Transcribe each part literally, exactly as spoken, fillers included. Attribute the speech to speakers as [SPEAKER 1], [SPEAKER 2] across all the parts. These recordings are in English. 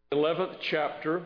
[SPEAKER 1] eleventh chapter.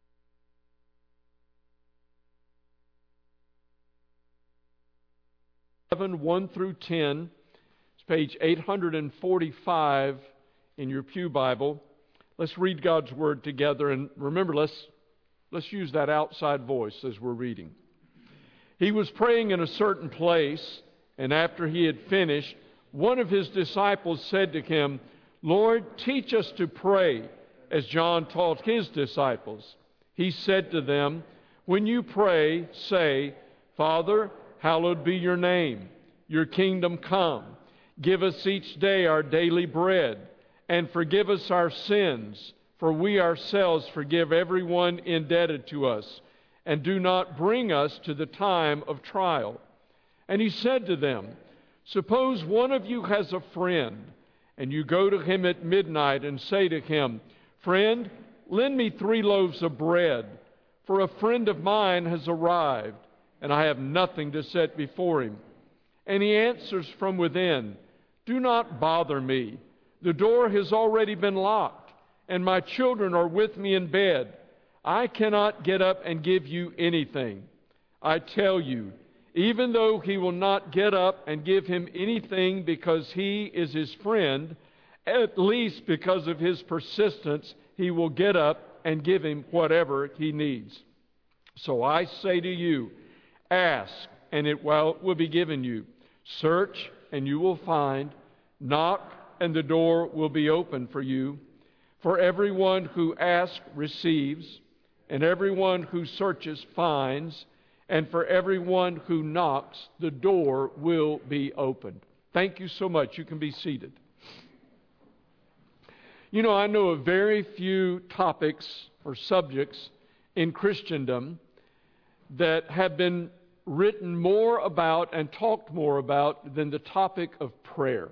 [SPEAKER 1] eleven, one through ten. It's page eight hundred forty-five in your pew Bible. Let's read God's Word together, and remember, let's let's use that outside voice as we're reading. He was praying in a certain place, and after he had finished, one of his disciples said to him, "Lord, teach us to pray, as John taught his disciples." He said to them, "When you pray, say, 'Father, hallowed be your name. Your kingdom come. Give us each day our daily bread, and forgive us our sins, for we ourselves forgive everyone indebted to us. And do not bring us to the time of trial.'" And he said to them, "Suppose one of you has a friend, and you go to him at midnight and say to him, 'Friend, lend me three loaves of bread, for a friend of mine has arrived, and I have nothing to set before him.' And he answers from within, 'Do not bother me. The door has already been locked, and my children are with me in bed. I cannot get up and give you anything.' I tell you, even though he will not get up and give him anything because he is his friend, at least because of his persistence, he will get up and give him whatever he needs. So I say to you, ask, and it will be given you. Search, and you will find. Knock, and the door will be open for you. For everyone who asks receives, and everyone who searches finds, and for everyone who knocks, the door will be opened." Thank you so much. You can be seated. You know, I know of very few topics or subjects in Christendom that have been written more about and talked more about than the topic of prayer.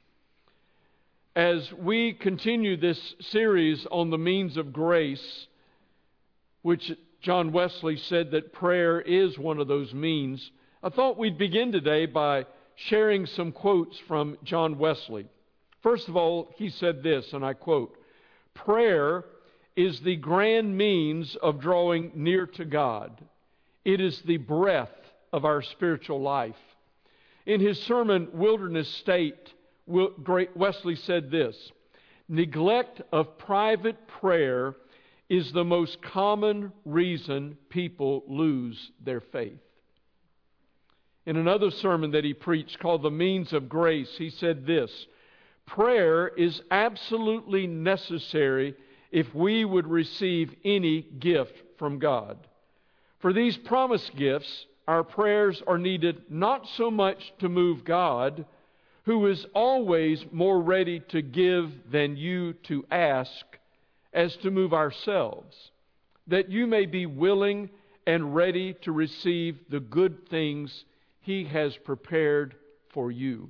[SPEAKER 1] As we continue this series on the means of grace, which John Wesley said that prayer is one of those means, I thought we'd begin today by sharing some quotes from John Wesley. First of all, he said this, and I quote, "Prayer is the grand means of drawing near to God. It is the breath of our spiritual life." In his sermon, Wilderness State, Wesley said this, "Neglect of private prayer is the most common reason people lose their faith." In another sermon that he preached called "The Means of Grace," he said this, "Prayer is absolutely necessary if we would receive any gift from God. For these promised gifts, our prayers are needed not so much to move God, who is always more ready to give than you to ask, as to move ourselves, that you may be willing and ready to receive the good things He has prepared for you."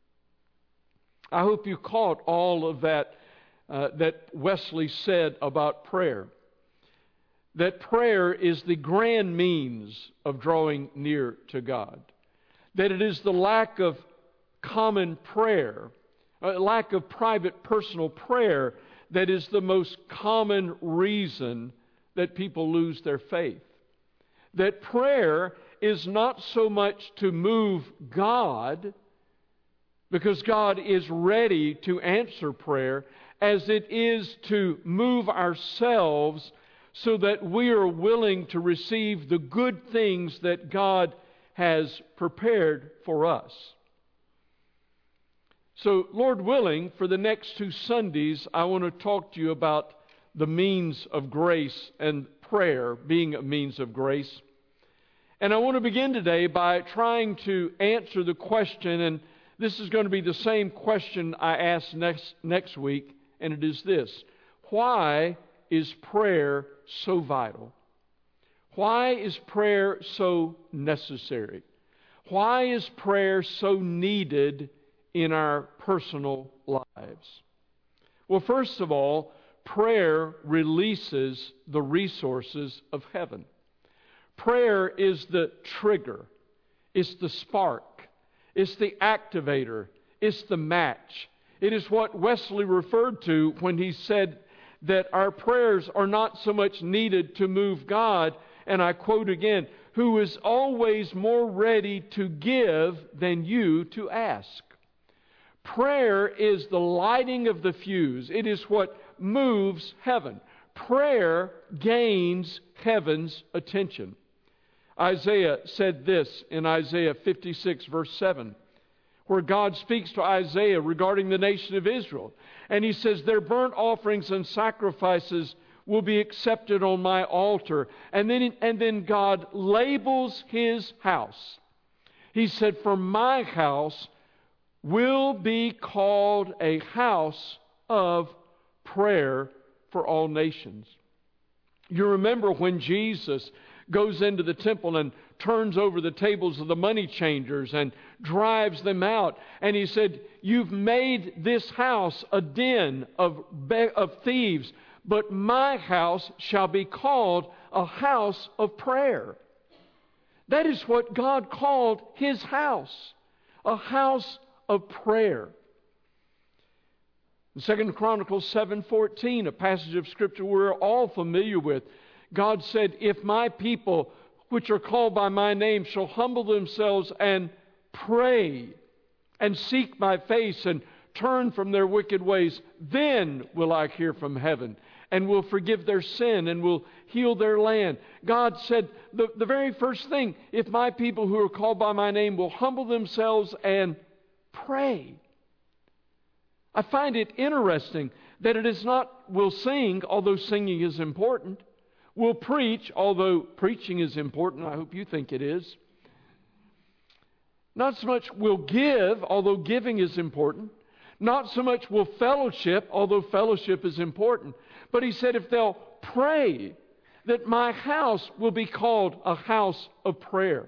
[SPEAKER 1] I hope you caught all of that uh, that Wesley said about prayer. That prayer is the grand means of drawing near to God. That it is the lack of common prayer, a lack of private personal prayer, that is the most common reason that people lose their faith. That prayer is not so much to move God, because God is ready to answer prayer, as it is to move ourselves so that we are willing to receive the good things that God has prepared for us. So, Lord willing, for the next two Sundays, I want to talk to you about the means of grace and prayer being a means of grace. And I want to begin today by trying to answer the question, and this is going to be the same question I ask next, next week, and it is this: why is prayer so vital? Why is prayer so necessary? Why is prayer so needed in our personal lives? Well, first of all, prayer releases the resources of heaven. Prayer is the trigger, it's the spark, it's the activator, it's the match. It is what Wesley referred to when he said that our prayers are not so much needed to move God, and I quote again, who is always more ready to give than you to ask. Prayer is the lighting of the fuse. It is what moves heaven. Prayer gains heaven's attention. Isaiah said this in Isaiah fifty-six, verse seven, where God speaks to Isaiah regarding the nation of Israel. And He says, their burnt offerings and sacrifices will be accepted on my altar. And then, and then God labels His house. He said, for my house will be called a house of prayer for all nations. You remember when Jesus goes into the temple and turns over the tables of the money changers and drives them out. And He said, you've made this house a den of, be- of thieves, but my house shall be called a house of prayer. That is what God called His house, a house of prayer. In Second Chronicles seven fourteen, a passage of Scripture we're all familiar with, God said, if my people, which are called by my name, shall humble themselves and pray and seek my face and turn from their wicked ways, then will I hear from heaven and will forgive their sin and will heal their land. God said the, the very first thing, if my people who are called by my name will humble themselves and pray. I find it interesting that it is not we'll sing, although singing is important. We'll preach, although preaching is important. I hope you think it is. Not so much we'll give, although giving is important. Not so much we'll fellowship, although fellowship is important. But He said if they'll pray, that my house will be called a house of prayer.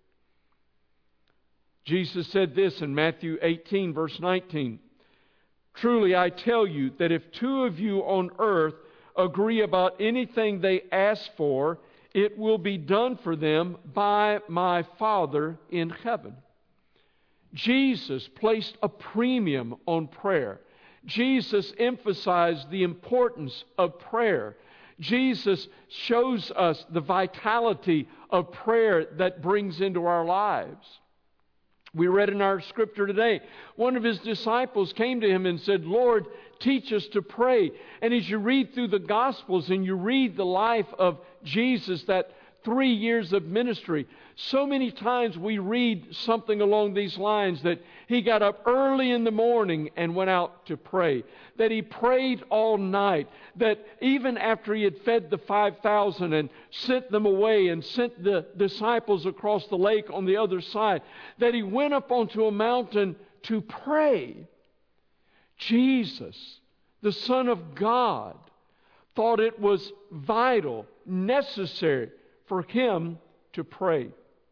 [SPEAKER 1] Jesus said this in Matthew eighteen, verse nineteen. Truly I tell you that if two of you on earth agree about anything they ask for, it will be done for them by my Father in heaven. Jesus placed a premium on prayer. Jesus emphasized the importance of prayer. Jesus shows us the vitality of prayer that brings into our lives. We read in our scripture today, one of His disciples came to Him and said, Lord, teach us to pray. And as you read through the Gospels and you read the life of Jesus, that three years of ministry, so many times we read something along these lines that He got up early in the morning and went out to pray, that He prayed all night, that even after He had fed the five thousand and sent them away and sent the disciples across the lake on the other side, that He went up onto a mountain to pray. Jesus, the Son of God, thought it was vital, necessary for Him to pray.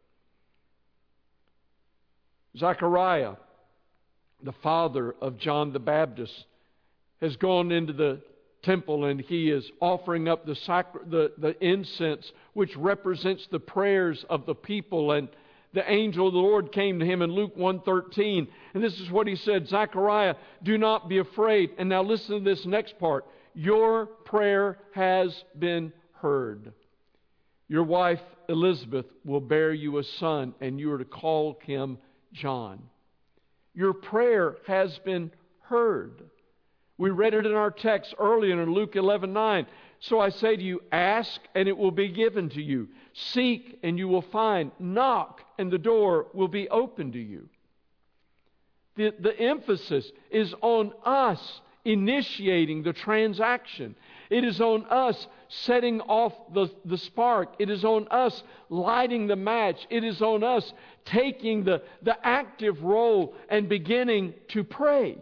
[SPEAKER 1] Zechariah, the father of John the Baptist, has gone into the temple and he is offering up the, sacri- the, the incense, which represents the prayers of the people. And the angel of the Lord came to him in Luke one thirteen. And this is what he said, Zechariah, do not be afraid. And now listen to this next part. Your prayer has been heard. Your wife Elizabeth will bear you a son, and you are to call him John. Your prayer has been heard. We read it in our text earlier in Luke eleven nine. So I say to you, ask and it will be given to you. Seek and you will find. Knock and the door will be open to you. The, the emphasis is on us initiating the transaction. It is on us setting off the, the spark. It is on us lighting the match. It is on us taking the, the active role and beginning to pray.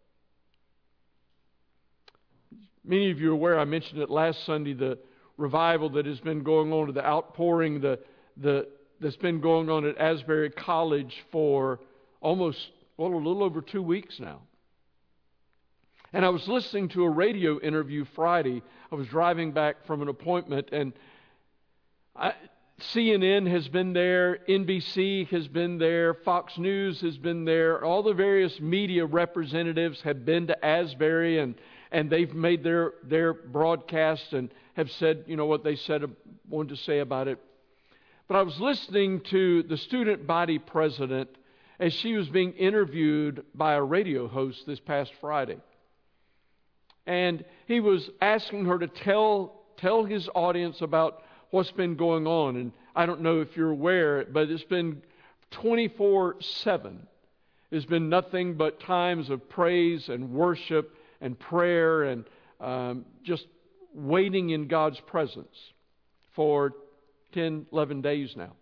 [SPEAKER 1] Many of you are aware, I mentioned it last Sunday, the revival that has been going on, the outpouring the, the, that's been going on at Asbury College for almost, well, a little over two weeks now. And I was listening to a radio interview Friday. I was driving back from an appointment, and I, C N N has been there, N B C has been there, Fox News has been there. All the various media representatives have been to Asbury, and, and they've made their, their broadcast and have said, you know, what they said, wanted to say about it. But I was listening to the student body president as she was being interviewed by a radio host this past Friday. And he was asking her to tell tell his audience about what's been going on. And I don't know if you're aware, but it's been twenty-four seven. There's been nothing but times of praise and worship and prayer and um, just waiting in God's presence for ten, eleven days now.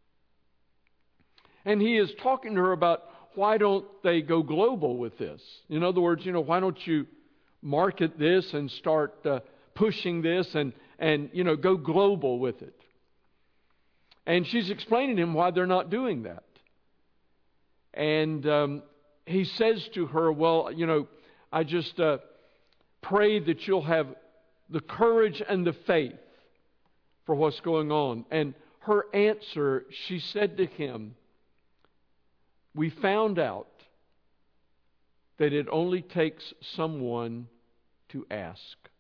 [SPEAKER 1] And he is talking to her about why don't they go global with this? In other words, you know, why don't you market this and start uh, pushing this and, and, you know, go global with it? And she's explaining to him why they're not doing that. And um, he says to her, well, you know, I just uh, pray that you'll have the courage and the faith for what's going on. And her answer, she said to him, we found out that it only takes someone to ask.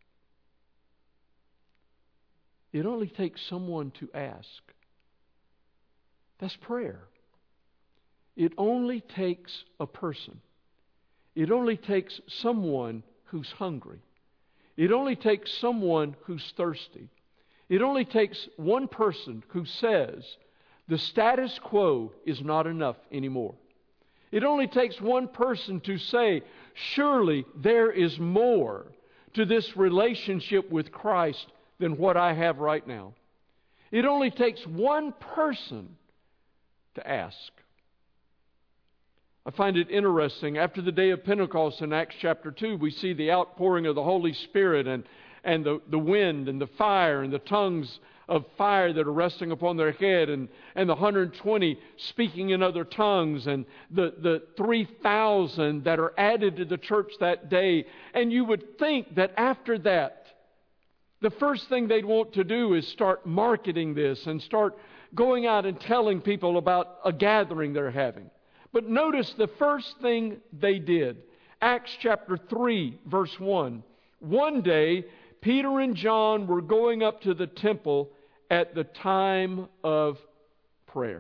[SPEAKER 1] It only takes someone to ask. That's prayer. It only takes a person. It only takes someone who's hungry. It only takes someone who's thirsty. It only takes one person who says, the status quo is not enough anymore. It only takes one person to say, surely there is more to this relationship with Christ than what I have right now. It only takes one person to ask. I find it interesting. After the day of Pentecost in Acts chapter two, we see the outpouring of the Holy Spirit and, and the, the wind and the fire and the tongues of fire that are resting upon their head, and, and the one hundred twenty speaking in other tongues, and the, the three thousand that are added to the church that day. And you would think that after that, the first thing they'd want to do is start marketing this and start going out and telling people about a gathering they're having. But notice the first thing they did. Acts chapter three, verse one. One day, Peter and John were going up to the temple at the time of prayer.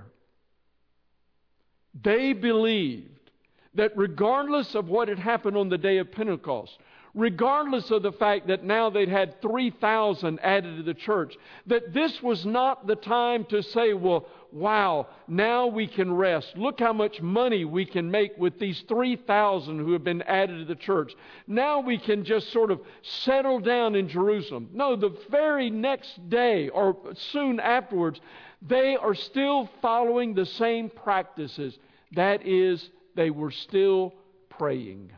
[SPEAKER 1] They believed that regardless of what had happened on the day of Pentecost, regardless of the fact that now they'd had three thousand added to the church, that this was not the time to say, well, wow, now we can rest. Look how much money we can make with these three thousand who have been added to the church. Now we can just sort of settle down in Jerusalem. No, the very next day or soon afterwards, they are still following the same practices. That is, they were still praying.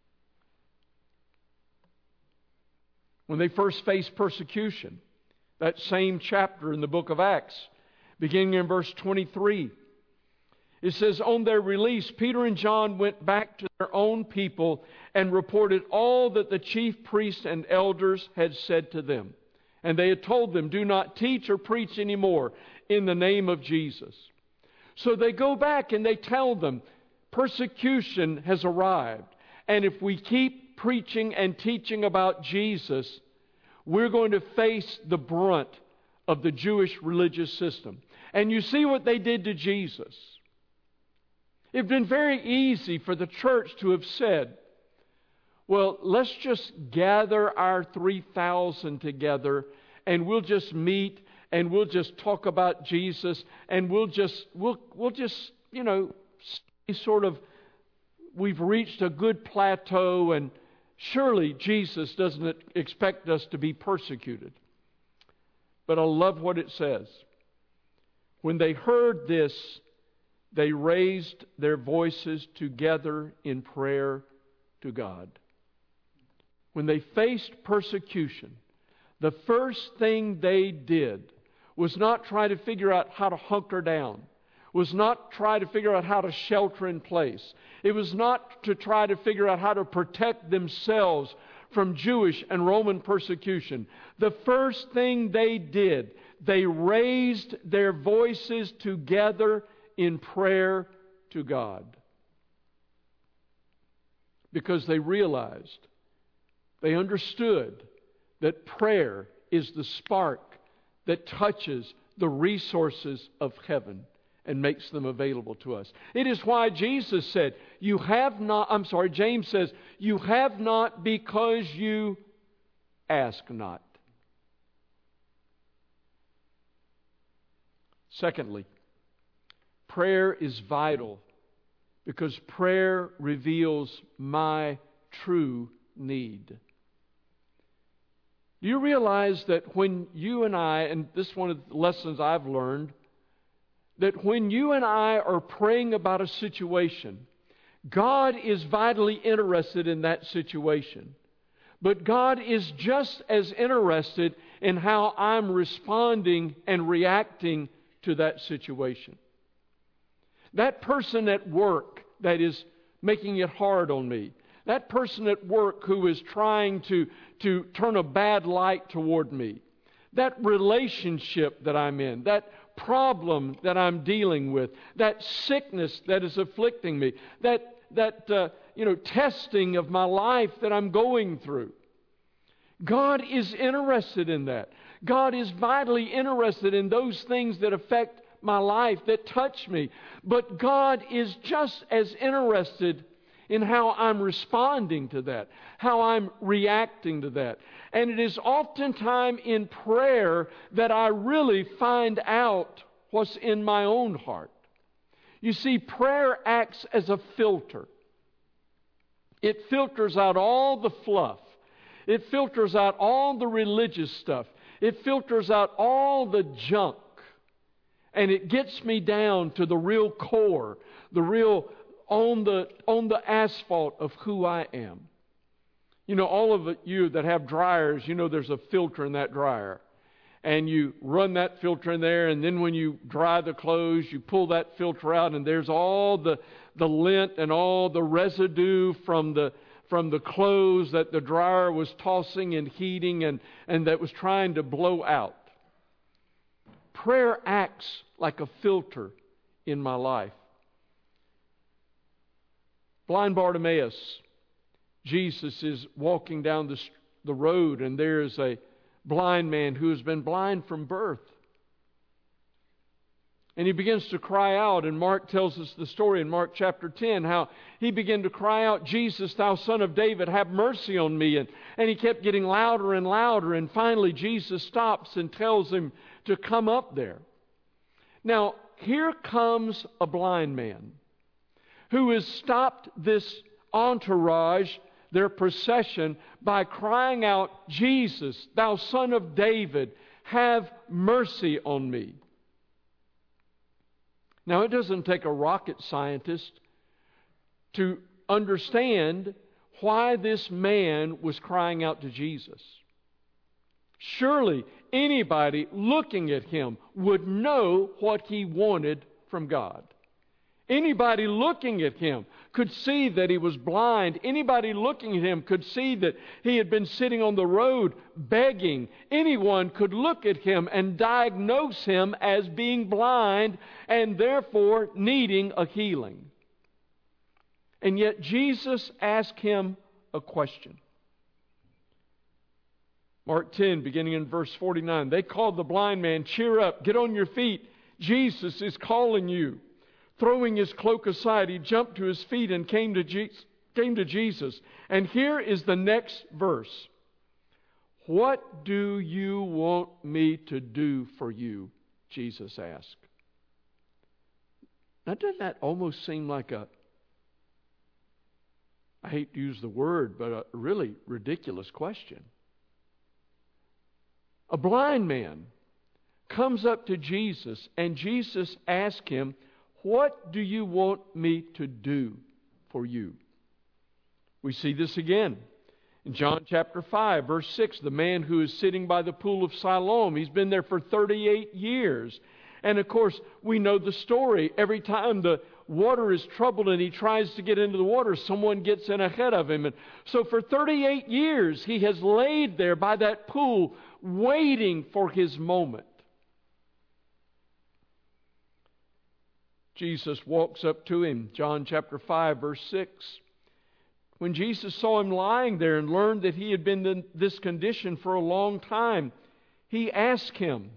[SPEAKER 1] When they first faced persecution, that same chapter in the book of Acts, beginning in verse twenty-three, it says, on their release, Peter and John went back to their own people and reported all that the chief priests and elders had said to them. And they had told them, do not teach or preach anymore in the name of Jesus. So they go back and they tell them, persecution has arrived. And if we keep preaching and teaching about Jesus, we're going to face the brunt of the Jewish religious system. And you see what they did to Jesus. It would been very easy for the church to have said, well, let's just gather our three thousand together and we'll just meet and we'll just talk about Jesus and we'll just, we'll, we'll just, you know, sort of, we've reached a good plateau and surely Jesus doesn't expect us to be persecuted. But I love what it says. When they heard this, they raised their voices together in prayer to God. When they faced persecution, the first thing they did was not try to figure out how to hunker down, was not try to figure out how to shelter in place. It was not to try to figure out how to protect themselves from Jewish and Roman persecution. The first thing they did, they raised their voices together in prayer to God. Because they realized They understood that prayer is the spark that touches the resources of heaven and makes them available to us. It is why Jesus said, you have not, I'm sorry, James says, you have not because you ask not. Secondly, prayer is vital because prayer reveals my true need. Do you realize that when you and I, and this is one of the lessons I've learned, that when you and I are praying about a situation, God is vitally interested in that situation. But God is just as interested in how I'm responding and reacting to that situation. That person at work that is making it hard on me, that person at work who is trying to, to turn a bad light toward me, that relationship that I'm in, that problem that I'm dealing with, that sickness that is afflicting me, that, that uh, you know, testing of my life that I'm going through. God is interested in that. God is vitally interested in those things that affect my life, that touch me. But God is just as interested in how I'm responding to that, how I'm reacting to that. And it is oftentimes in prayer that I really find out what's in my own heart. You see, prayer acts as a filter. It filters out all the fluff. It filters out all the religious stuff. It filters out all the junk. And it gets me down to the real core, the real on the on the asphalt of who I am. You know, all of you that have dryers, you know there's a filter in that dryer. And you run that filter in there, and then when you dry the clothes, you pull that filter out, and there's all the, the lint and all the residue from the from the clothes that the dryer was tossing and heating and, and that was trying to blow out. Prayer acts like a filter in my life. Blind Bartimaeus, Jesus is walking down the, the road, and there's a blind man who has been blind from birth. And he begins to cry out, and Mark tells us the story in Mark chapter ten, how he began to cry out, Jesus, thou son of David, have mercy on me. And, and he kept getting louder and louder, and finally Jesus stops and tells him to come up there. Now, here comes a blind man who has stopped this entourage, their procession, by crying out, Jesus, thou son of David, have mercy on me. Now, it doesn't take a rocket scientist to understand why this man was crying out to Jesus. Surely anybody looking at him would know what he wanted from God. Anybody looking at him could see that he was blind. Anybody looking at him could see that he had been sitting on the road begging. Anyone could look at him and diagnose him as being blind and therefore needing a healing. And yet Jesus asked him a question. Mark ten, beginning in verse forty-nine. They called the blind man, cheer up, get on your feet. Jesus is calling you. Throwing his cloak aside, he jumped to his feet and came to, Je- came to Jesus. And here is the next verse. What do you want me to do for you? Jesus asked. Now, doesn't that almost seem like a, I hate to use the word, but a really ridiculous question? A blind man comes up to Jesus, and Jesus asks him, what do you want me to do for you? We see this again in John chapter five, verse six. The man who is sitting by the pool of Siloam, he's been there for thirty-eight years. And of course, we know the story. Every time the water is troubled and he tries to get into the water, someone gets in ahead of him. And so for thirty-eight years, he has laid there by that pool waiting for his moment. Jesus walks up to him, John chapter five, verse six. When Jesus saw him lying there and learned that he had been in this condition for a long time, he asked him,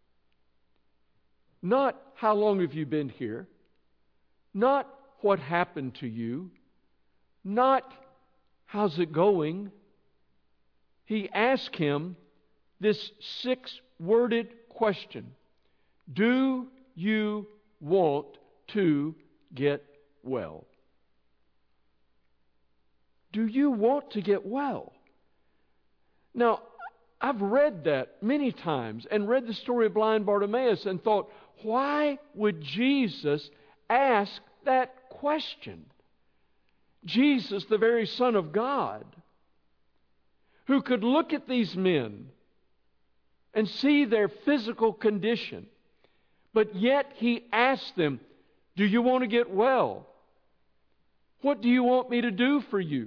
[SPEAKER 1] not how long have you been here, not what happened to you, not how's it going. He asked him this six-worded question: do you want to get well? Do you want to get well? Now, I've read that many times and read the story of blind Bartimaeus and thought, why would Jesus ask that question? Jesus, the very Son of God, who could look at these men and see their physical condition, but yet He asked them, do you want to get well? What do you want me to do for you?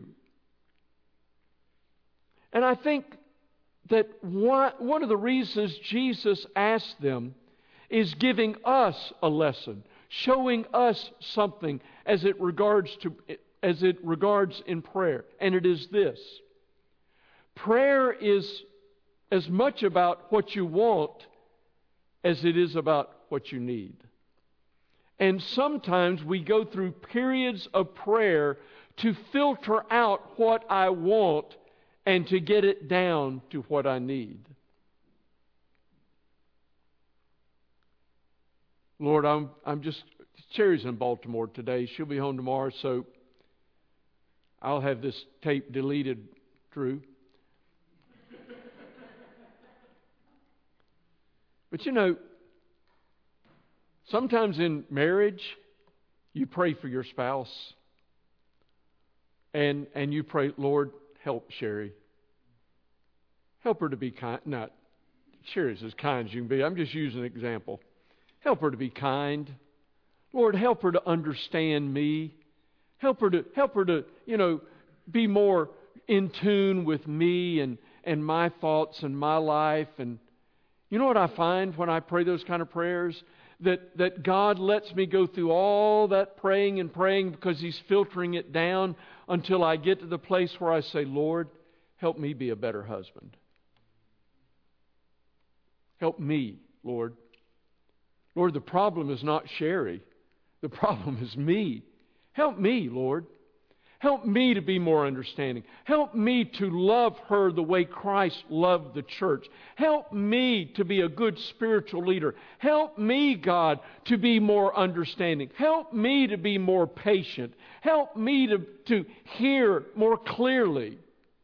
[SPEAKER 1] And I think that one of the reasons Jesus asked them is giving us a lesson, showing us something as it regards to as it regards in prayer. And it is this: prayer is as much about what you want as it is about what you need. And sometimes we go through periods of prayer to filter out what I want and to get it down to what I need. Lord, I'm I'm just, Sherry's in Baltimore today. She'll be home tomorrow, so I'll have this tape deleted, Drew. But you know, sometimes in marriage, you pray for your spouse. And and you pray, Lord, help Sherry. Help her to be kind. Not, Sherry's as kind as you can be. I'm just using an example. Help her to be kind. Lord, help her to understand me. Help her to, help her to, you know, be more in tune with me and, and my thoughts and my life. And you know what I find when I pray those kind of prayers? That, that God lets me go through all that praying and praying because He's filtering it down until I get to the place where I say, Lord, help me be a better husband. Help me, Lord. Lord, the problem is not Sherry. The problem is me. Help me, Lord. Help me to be more understanding. Help me to love her the way Christ loved the church. Help me to be a good spiritual leader. Help me, God, to be more understanding. Help me to be more patient. Help me to, to hear more clearly.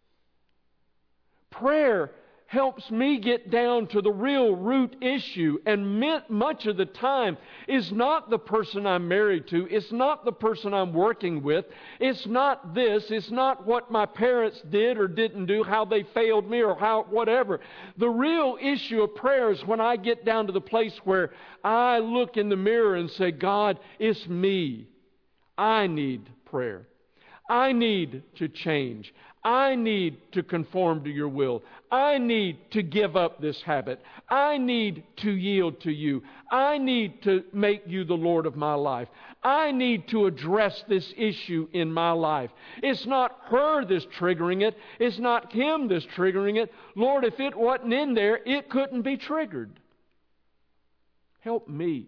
[SPEAKER 1] Prayer helps me get down to the real root issue, and much of the time is not the person I'm married to, it's not the person I'm working with, it's not this, it's not what my parents did or didn't do, how they failed me or how whatever. The real issue of prayer is when I get down to the place where I look in the mirror and say, God, it's me. I need prayer. I need to change. I need to conform to your will. I need to give up this habit. I need to yield to you. I need to make you the Lord of my life. I need to address this issue in my life. It's not her that's triggering it. It's not him that's triggering it. Lord, if it wasn't in there, it couldn't be triggered. Help me.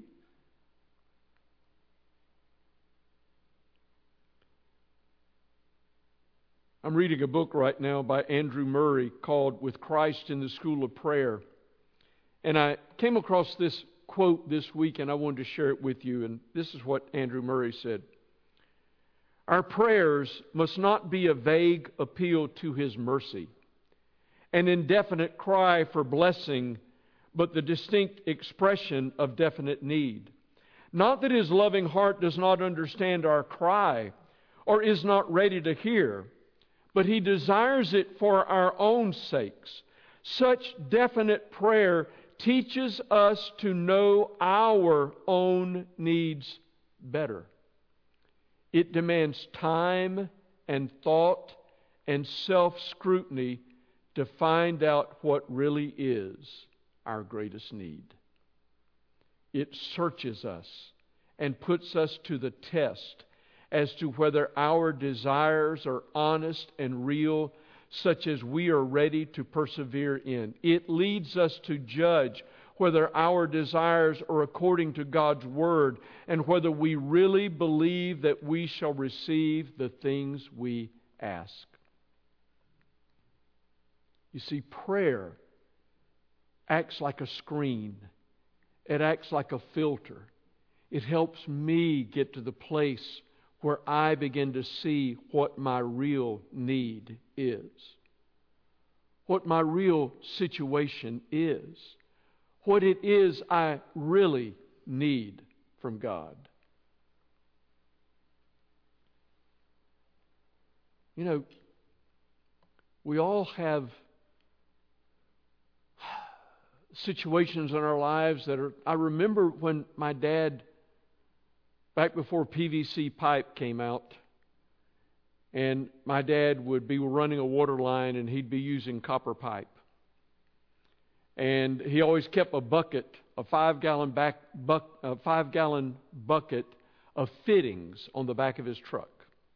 [SPEAKER 1] I'm reading a book right now by Andrew Murray called With Christ in the School of Prayer. And I came across this quote this week and I wanted to share it with you. And this is what Andrew Murray said. Our prayers must not be a vague appeal to His mercy, an indefinite cry for blessing, but the distinct expression of definite need. Not that His loving heart does not understand our cry or is not ready to hear, but He desires it for our own sakes. Such definite prayer teaches us to know our own needs better. It demands time and thought and self-scrutiny to find out what really is our greatest need. It searches us and puts us to the test as to whether our desires are honest and real, such as we are ready to persevere in. It leads us to judge whether our desires are according to God's Word and whether we really believe that we shall receive the things we ask. You see, prayer acts like a screen. It acts like a filter. It helps me get to the place where I begin to see what my real need is, what my real situation is, what it is I really need from God. You know, we all have situations in our lives that are... I remember when my dad, back before P V C pipe came out, and my dad would be running a water line and he'd be using copper pipe. And he always kept a bucket, a five-gallon back buck, a five-gallon bucket of fittings on the back of his truck.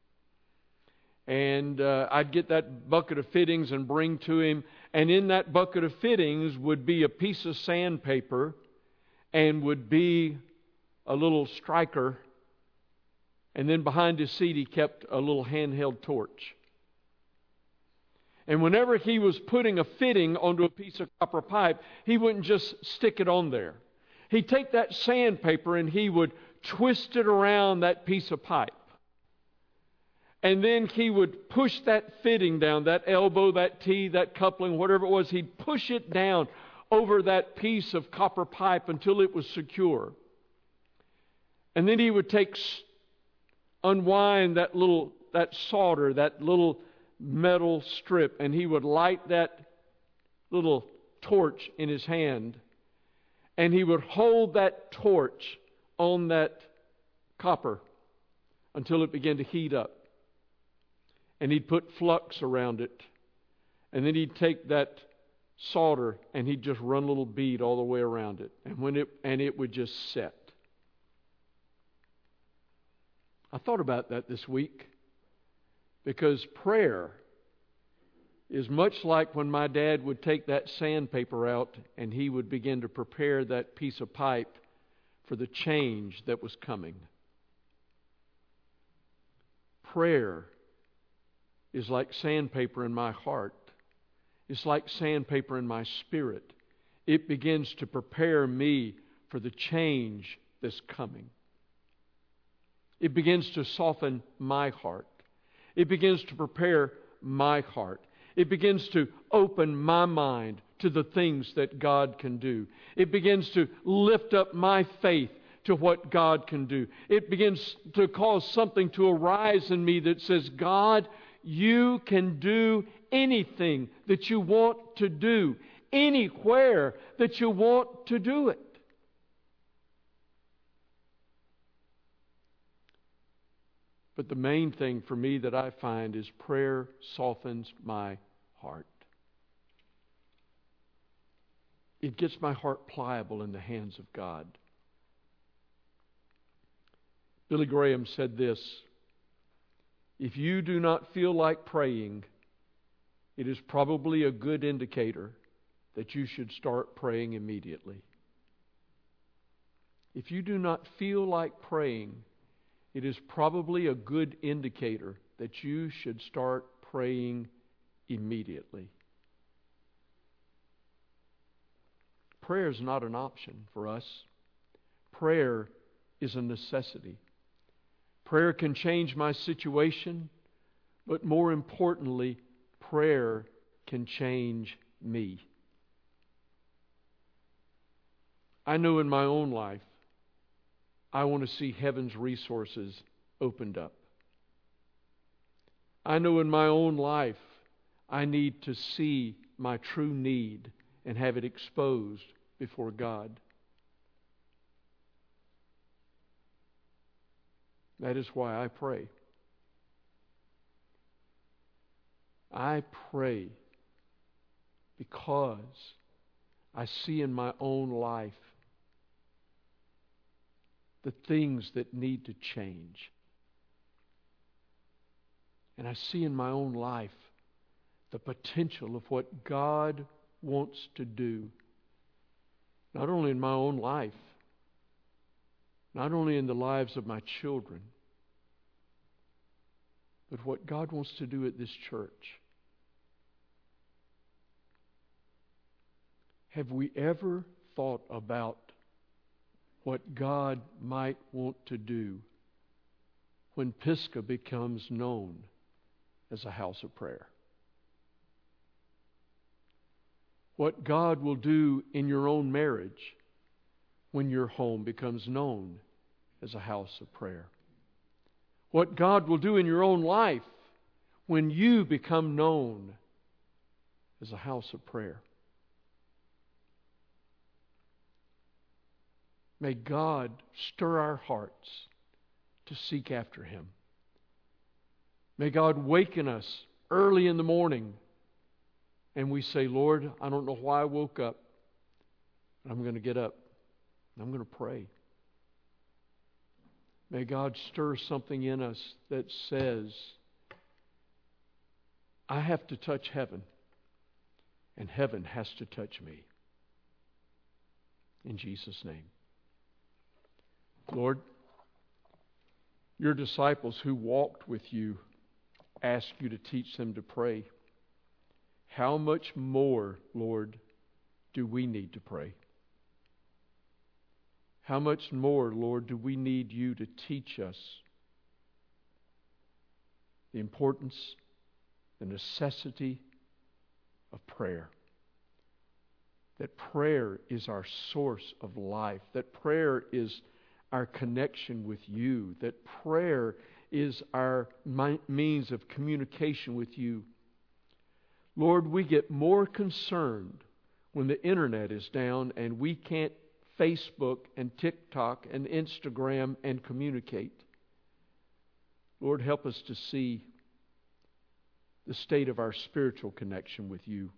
[SPEAKER 1] And uh, I'd get that bucket of fittings and bring to him. And in that bucket of fittings would be a piece of sandpaper and would be a little striker. And then behind his seat he kept a little handheld torch. And whenever he was putting a fitting onto a piece of copper pipe, he wouldn't just stick it on there. He'd take that sandpaper and he would twist it around that piece of pipe. And then he would push that fitting down, that elbow, that T, that coupling, whatever it was, he'd push it down over that piece of copper pipe until it was secure. And then he would take, unwind that little, that solder, that little metal strip, and he would light that little torch in his hand, and he would hold that torch on that copper until it began to heat up. And he'd put flux around it. And then he'd take that solder and he'd just run a little bead all the way around it. And when it and it would just set. I thought about that this week, because prayer is much like when my dad would take that sandpaper out and he would begin to prepare that piece of pipe for the change that was coming. Prayer is like sandpaper in my heart. It's like sandpaper in my spirit. It begins to prepare me for the change that's coming. It begins to soften my heart. It begins to prepare my heart. It begins to open my mind to the things that God can do. It begins to lift up my faith to what God can do. It begins to cause something to arise in me that says, God, you can do anything that you want to do, anywhere that you want to do it. But the main thing for me that I find is prayer softens my heart. It gets my heart pliable in the hands of God. Billy Graham said this: if you do not feel like praying, it is probably a good indicator that you should start praying immediately. If you do not feel like praying, it is probably a good indicator that you should start praying immediately. Prayer is not an option for us. Prayer is a necessity. Prayer can change my situation, but more importantly, prayer can change me. I know in my own life, I want to see heaven's resources opened up. I know in my own life, I need to see my true need and have it exposed before God. That is why I pray. I pray because I see in my own life the things that need to change. And I see in my own life the potential of what God wants to do. Not only in my own life, not only in the lives of my children, but what God wants to do at this church. Have we ever thought about what God might want to do when Pisgah becomes known as a house of prayer? What God will do in your own marriage when your home becomes known as a house of prayer. What God will do in your own life when you become known as a house of prayer. May God stir our hearts to seek after Him. May God waken us early in the morning and we say, Lord, I don't know why I woke up, but I'm going to get up and I'm going to pray. May God stir something in us that says, I have to touch heaven, and heaven has to touch me. In Jesus' name. Lord, your disciples who walked with you asked you to teach them to pray. How much more, Lord, do we need to pray? How much more, Lord, do we need you to teach us the importance, the necessity of prayer? That prayer is our source of life. That prayer is our connection with you. That prayer is our means of communication with you. Lord, we get more concerned when the internet is down and we can't Facebook and TikTok and Instagram and communicate. Lord, help us to see the state of our spiritual connection with you.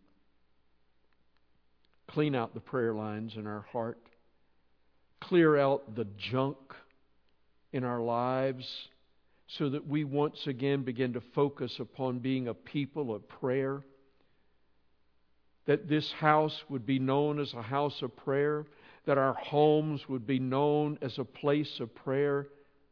[SPEAKER 1] Clean out the prayer lines in our heart. Clear out the junk in our lives so that we once again begin to focus upon being a people of prayer. That this house would be known as a house of prayer. That our homes would be known as a place of prayer.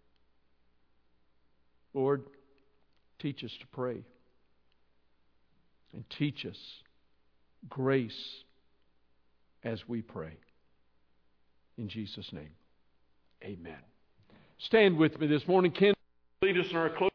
[SPEAKER 1] Lord, teach us to pray. And teach us grace as we pray. In Jesus' name, amen. Stand with me this morning. Ken, lead us in our closing.